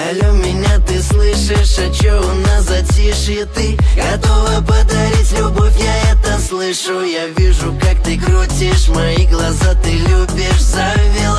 Алло, меня ты слышишь? А чё у нас затишье? Ты готова подарить любовь, я это слышу. Я вижу, как ты крутишь мои глаза, ты любишь, завел.